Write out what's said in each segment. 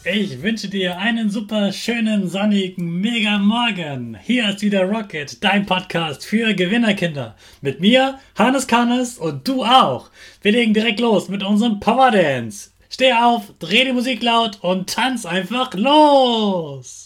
Ich wünsche dir einen super schönen, sonnigen, mega Morgen. Hier ist wieder Rocket, dein Podcast für Gewinnerkinder. Mit mir, Hannes Kannes und du auch. Wir legen direkt los mit unserem Power Dance. Steh auf, dreh die Musik laut und tanz einfach los.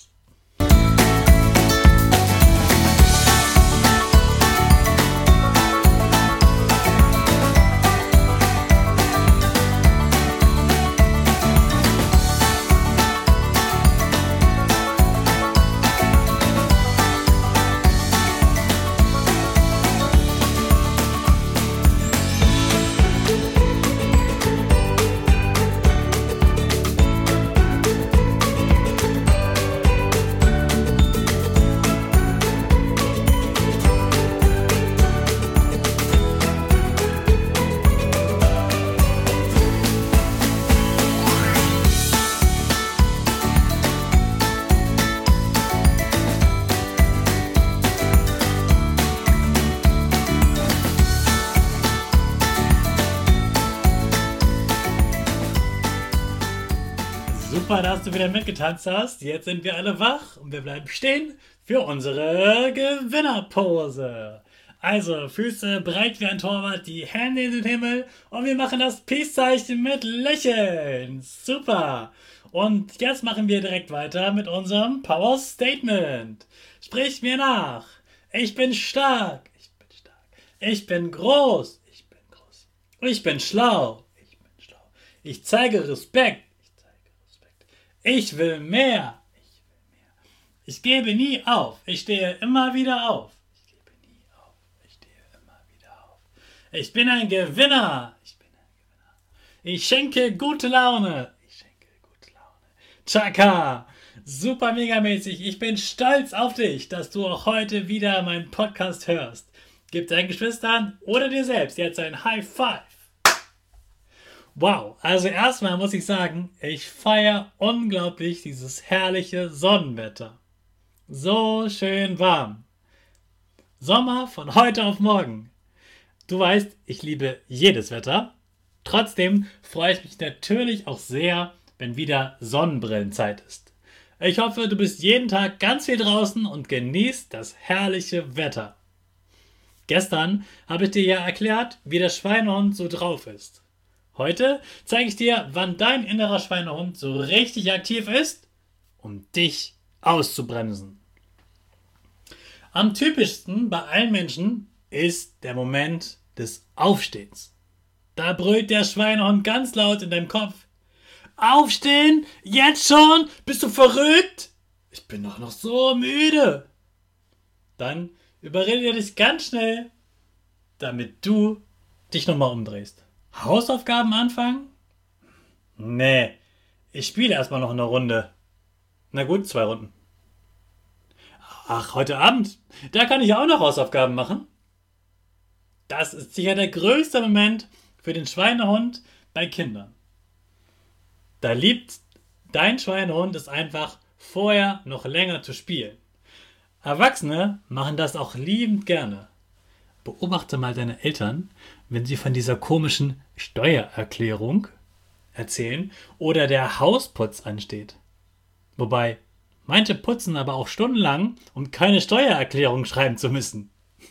Super, dass du wieder mitgetanzt hast. Jetzt sind wir alle wach und wir bleiben stehen für unsere Gewinnerpose. Also, Füße breit wie ein Torwart, die Hände in den Himmel und wir machen das Peace-Zeichen mit Lächeln. Super. Und jetzt machen wir direkt weiter mit unserem Power Statement. Sprich mir nach. Ich bin stark. Ich bin stark. Ich bin groß. Ich bin groß. Ich bin schlau. Ich bin schlau. Ich zeige Respekt. Ich will mehr. Ich will mehr. Ich gebe nie auf. Ich stehe immer wieder auf. Ich gebe nie auf. Ich stehe immer wieder auf. Ich bin ein Gewinner. Ich bin ein Gewinner. Ich schenke gute Laune. Ich schenke gute Laune. Chaka. Super megamäßig. Ich bin stolz auf dich, dass du auch heute wieder meinen Podcast hörst. Gib deinen Geschwistern oder dir selbst jetzt ein High Five. Wow, also erstmal muss ich sagen, ich feiere unglaublich dieses herrliche Sonnenwetter. So schön warm. Sommer von heute auf morgen. Du weißt, ich liebe jedes Wetter. Trotzdem freue ich mich natürlich auch sehr, wenn wieder Sonnenbrillenzeit ist. Ich hoffe, du bist jeden Tag ganz viel draußen und genießt das herrliche Wetter. Gestern habe ich dir ja erklärt, wie der Schweinehund so drauf ist. Heute zeige ich dir, wann dein innerer Schweinehund so richtig aktiv ist, um dich auszubremsen. Am typischsten bei allen Menschen ist der Moment des Aufstehens. Da brüllt der Schweinehund ganz laut in deinem Kopf. Aufstehen? Jetzt schon? Bist du verrückt? Ich bin doch noch so müde. Dann überredet er dich ganz schnell, damit du dich nochmal umdrehst. Hausaufgaben anfangen? Nee, ich spiele erstmal noch eine Runde. Na gut, 2 Runden. Ach, heute Abend, da kann ich auch noch Hausaufgaben machen. Das ist sicher der größte Moment für den Schweinehund bei Kindern. Da liebt dein Schweinehund es einfach, vorher noch länger zu spielen. Erwachsene machen das auch liebend gerne. Beobachte mal deine Eltern, wenn sie von dieser komischen Steuererklärung erzählen oder der Hausputz ansteht. Wobei, manche putzen aber auch stundenlang, um keine Steuererklärung schreiben zu müssen.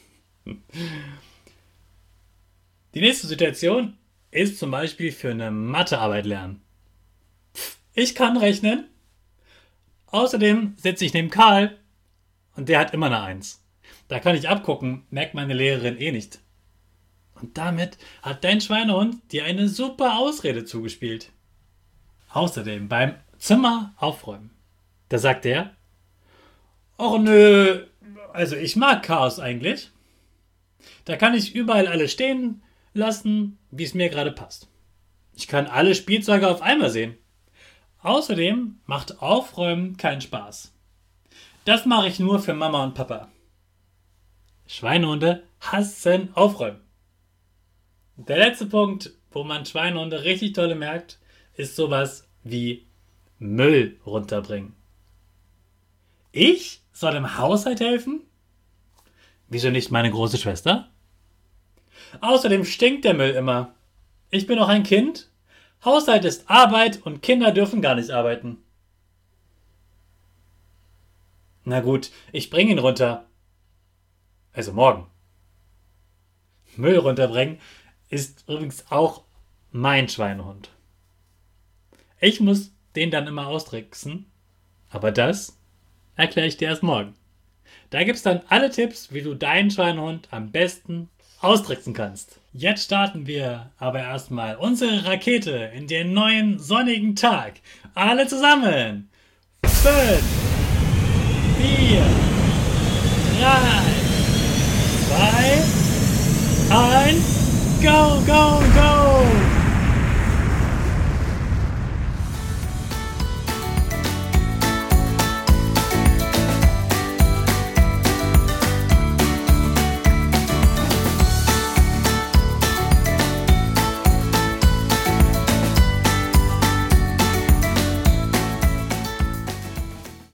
Die nächste Situation ist zum Beispiel für eine Mathearbeit lernen. Ich kann rechnen. Außerdem sitze ich neben Karl und der hat immer eine 1. Da kann ich abgucken, merkt meine Lehrerin eh nicht. Und damit hat dein Schweinehund dir eine super Ausrede zugespielt. Außerdem beim Zimmer aufräumen. Da sagt er, ach nö, also ich mag Chaos eigentlich. Da kann ich überall alles stehen lassen, wie es mir gerade passt. Ich kann alle Spielzeuge auf einmal sehen. Außerdem macht Aufräumen keinen Spaß. Das mache ich nur für Mama und Papa. Schweinehunde hassen Aufräumen. Der letzte Punkt, wo man Schweinehunde richtig toll merkt, ist sowas wie Müll runterbringen. Ich soll im Haushalt helfen? Wieso nicht meine große Schwester? Außerdem stinkt der Müll immer. Ich bin auch ein Kind. Haushalt ist Arbeit und Kinder dürfen gar nicht arbeiten. Na gut, ich bringe ihn runter. Also morgen. Müll runterbringen ist übrigens auch mein Schweinehund. Ich muss den dann immer austricksen, aber das erkläre ich dir erst morgen. Da gibt's dann alle Tipps, wie du deinen Schweinehund am besten austricksen kannst. Jetzt starten wir aber erstmal unsere Rakete in den neuen sonnigen Tag. Alle zusammen. 5, 4, 3, 2, 1, go, go, go!